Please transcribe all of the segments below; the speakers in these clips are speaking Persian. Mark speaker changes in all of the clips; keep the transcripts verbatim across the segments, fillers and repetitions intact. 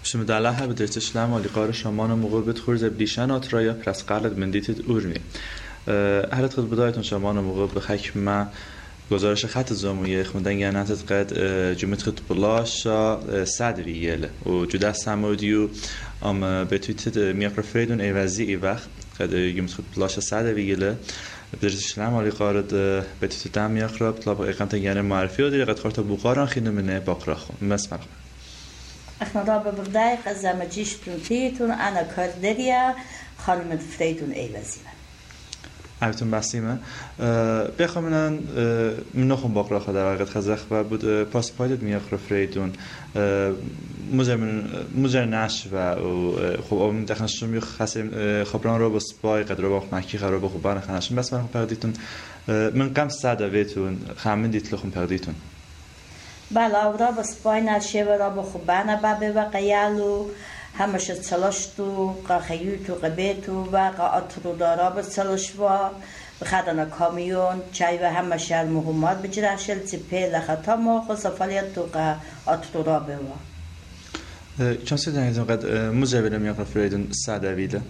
Speaker 1: Şimdi de Allah به درت اسلام علی قار شمان موقع بد خورز بلیشان آترایا پرس قلد مندیت اورمی. هرت خد بدایتون شمان موقع بخک ما گزارش خط زمویه خمدن گناتت قد جمعت خد بلاش صدری یله و جدا سمودیو ام به تویت میافرفریدون ایوازی ای وقت قد جمعت خد بلاش صدری یله بدرت اسلام علی قارد به تویت دم میاخراب طلب اقامت گن معرفی و دیگه قد خورت بوقاران خیلی منه باقراخون مسمر.
Speaker 2: احنا رابع بردای قزم جیشتون تیتون انا کردریا خانم فریدون ایوازیمه.
Speaker 1: عیبتون بسیمه. بخوام من من نخون باقرا خدا واقعا خزخ و بود پاس پایدت میاخر فریدون مزر من مزر نش و خب اون دخنشون میخ خسیم خبران رو بس پای قدر رو با مکی خراب خوبان خناشون بس من پردیتون من کم ساده ویتون خامن دیت لخون پردیتون.
Speaker 2: بله اورا بس پای نشه و را بخوبانه بابه و قیالو همش تلاشتو قاخیوتو قبیتو و قاطرو دارا بتلش و بخدنا کامیون چای و همش المهمات بجراشل تپه لختامو خصفالیتو قاطرو را به و
Speaker 1: چون سیدن قد مزبل میاقر فریدون ساده ویده.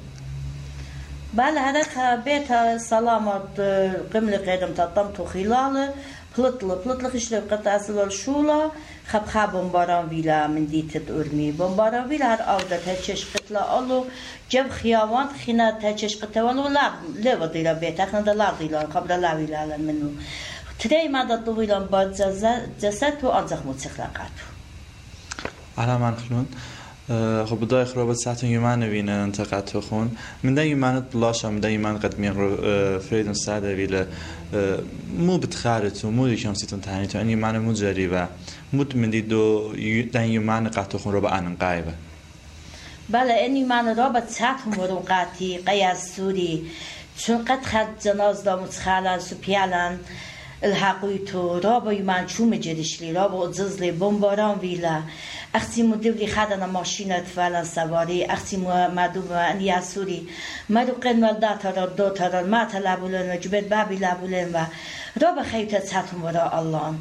Speaker 2: بله هذا بيت سلامات قمل قدم تطم تو خلاله پلتل پلتل خشله قطع اصل شولا خب خب بمباران ویلا من دیت ارمی بمباران ویلا هر عوده تچش قتلا آلو جب خیابان خینا تچش قتوان و لب لب دیلا بیت اخنا دلار دیلا خبر لا ویلا منو تری مدت طویلا باد جسد تو آنزخ متخلقاتو.
Speaker 1: على من خلون خب بدای خرابت ساعتون یمان نوینه انتقاد خون من دایم من بلاش من دایم من قد میگم فریدون ساده ویله مو بتخارت و مو یکم سیتون تانی تو انی من مجری و مت من دیدو دایم من قطع خون رو به آن قایبه.
Speaker 2: بله انی من رابط ساعتون ورم قاطی قیاس سوری چون قد خد جناز داموت خالان سپیالان الحقیتو رابع یمان چوم جدیشلی رابع اززلی بمباران ویلا اختی مدبلی خدنا ماشینت فعلا سواری اختی مدوم ان یاسوری مدو قنول داتر دوتر ما تلابولن و جبت بابی لابولن و رابع خیوت ساتم ورا الله.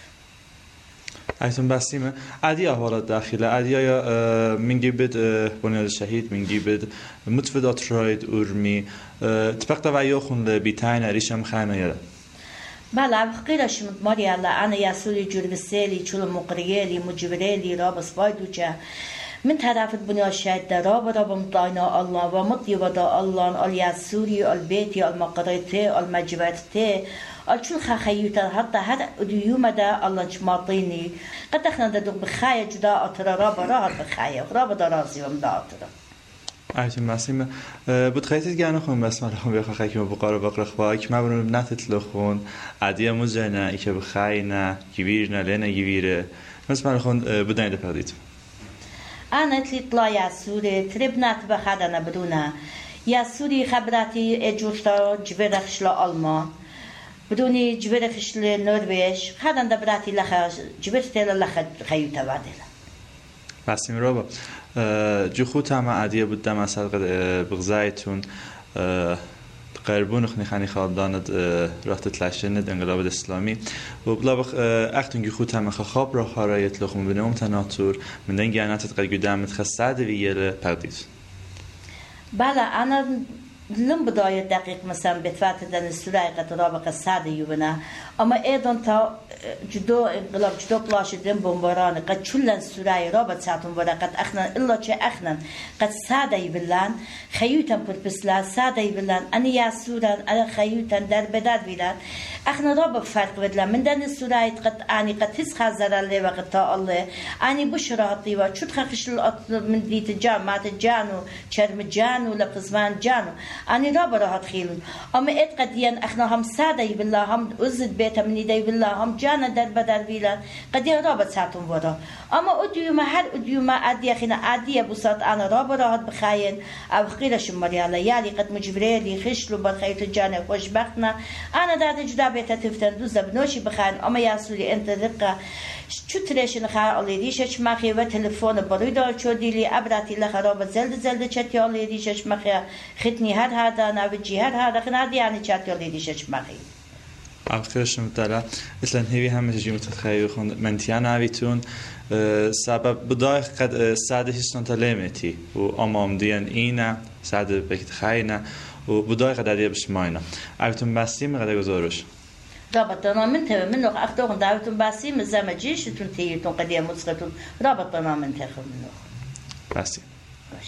Speaker 1: ایتون بسیمه. عادی احوالات داخله عادی یا منگی بد بنیاد شهید منگی بد متفدات راید ارمی تبقى وعیو خون لبیتاین عریشم خانه یاده.
Speaker 2: بله بخیرش ماری الله انا یاسوری جربسلی چول مقریلی مجبریلی رابس بایدوچه من طرفت بنیاد شهید در راب راب مطاینا الله و مطیب دا الله ال یاسوری ال بیتی ال مقریتی ال مجبرتی ال چول خخیوتا حتی هر دیوم دا الله چماطینی قد اخنا دا دوغ بخایه جدا اترا راب راحت بخایه راب دا رازی وم دا اترا.
Speaker 1: عیتون مسیم بود خیلی گرنه خون بس من خون بیاخه خیلی مبقار بقر خواهی ما بریم نتت لخون عادیه مزنه ای که بخای نه گویر نه لنه گویره مثل من خون بدن ده پردید.
Speaker 2: آن اتلی طلا یاسوری ترب نت بخدانه بدونه یاسوری خبراتی اجوشتا جبرخش ل آلمان بدونی جبرخش ل نروژ خدان دبراتی لخ جبرتل لخ خیوت وادله.
Speaker 1: بسیم رو با جو خود هم عادیه بوده مثلا بغضایتون قربون خنی خنی خالداند رفت تلاشند انقلاب اسلامی و بلا بخ اختون جو خود هم خاب را خارایت لخم بنام تناتور من دن گرنات قد قدامت خسته ویل پردیس.
Speaker 2: بله انا لم بداية دقيق مثلا بتفات دن السوري قد رابق السادة يبنا أما أيضا تا جدو انقلاب جدو بلاش دن بمباران قد شلن السوري رابط ساعتهم ولا قد أخنا إلا شيء أخنا قد سادة يبلان خيوتن بربسلا سادة يبلان أنا يا سوران أنا خيوتن در بدر بيلان أخنا رابق فرق بدلا من دن السوري قد أني قد هس خزر الله وقد تا الله أني بشراتي وشد خفش من ديت جان مات جانو شرم جانو لقزمان جانو أنا رابع راحت خيلون أما إت قديان إحنا هم سادة بالله هم أزد بيت من يدي بالله هم جانا در بدر بيلان قديان رابع ساعتهم ورا أما أديوما هر أديوما أدي أخينا أدي بساط أنا رابع راحت بخاين أو خيرش مريالا يالي قد مجبريلي خشلو بالخيط جانا خوش بختنا أنا داد جدا بيت تفتن دوز بنوشي بخاين أما ياسولي أنت ذقة شو تريش نخار الله ريشش مخي وتلفون بريدة شو ديلي أبراتي لخرابة زلد زلد شتي الله ريشش مخي ختني هر هذا ناوجي هر هذا خنا دي يعني شتي الله ريشش مخي.
Speaker 1: آخرش متلا اصلا هیوی همه چیزی متخیل خون منتیان عویتون سبب بدای قد ساده هستن تلمتی و آمام دیان اینه ساده بکت خاینه و بدای قد عدیه بش ماینه عویتون بستیم قد گذارش
Speaker 2: رابطنا من تبع منه أختهم دعوتهم باسي من زمجيش تون تيتون قديم مسقطون رابطنا من تخم منه
Speaker 1: بستیم